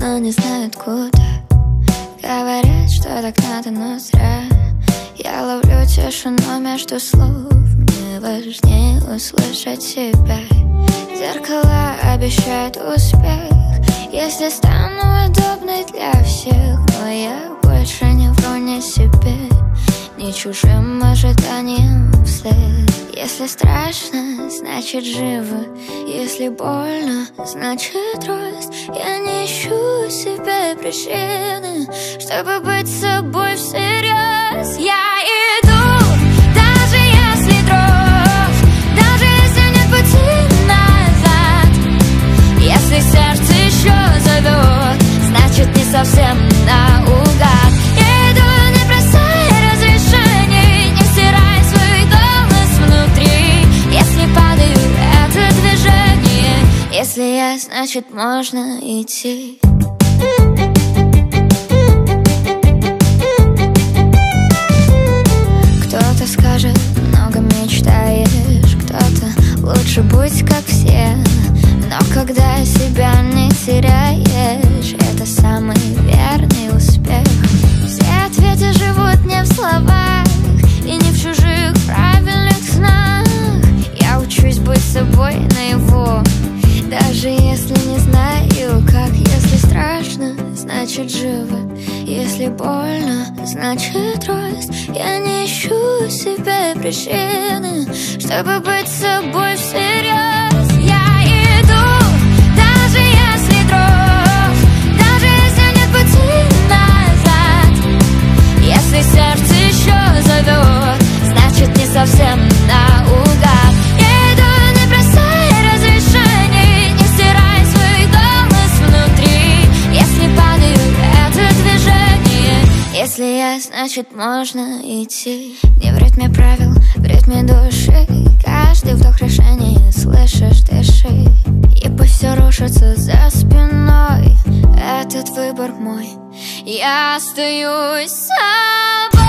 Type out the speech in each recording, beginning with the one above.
но не знают куда. Говорят, что так надо, но зря. Я ловлю тишину между слов. Мне важнее услышать себя. Зеркала обещают успех, если стану удобной для всех. Но я больше не вру ни себе, ни чужим ожиданиям вслед. Если страшно, значит живо. Если больно, значит рост. Я не ищу себе причины, чтобы быть собой всерьез. Я иду, даже если дрожь, даже если нет пути назад. Если сердце еще зовет, значит не совсем наугад. Я иду, не бросай разрешений, не стирай свой голос внутри. Если падаю, это движение. Если я, значит можно идти. Кто-то скажет, много мечтаешь, кто-то лучше будь как все. Но когда себя не теряешь, это самый верный успех. Все ответы живут не в словах и не в чужих правильных снах. Я учусь быть собой наяву, даже если не знаю как. Если страшно, значит живо. Если больно, значит рост. Я не ищу себе причины, чтобы быть собой всерьез. Я иду, даже если дрожь, даже если нет пути назад. Если сердце еще зовет, значит не совсем наугад. Я иду, не бросай разрешений, не стирай свой голос внутри. Если падаю, это движение. Если я, значит можно идти. Не в ритме правил, в ритме души. Каждый вдох решение, слышишь, дыши. И пусть все рушится за спиной, этот выбор мой. Я остаюсь собой.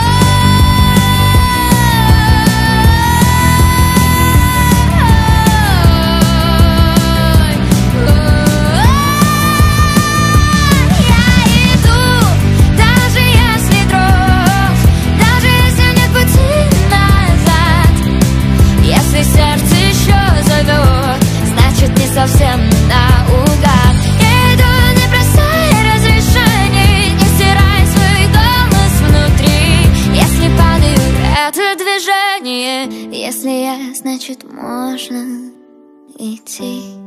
Сердце еще зовет, значит не совсем наугад. Я иду, не бросай разрешений, не стирай свой голос внутри. Если падаю, это движение. Если я, значит можно идти.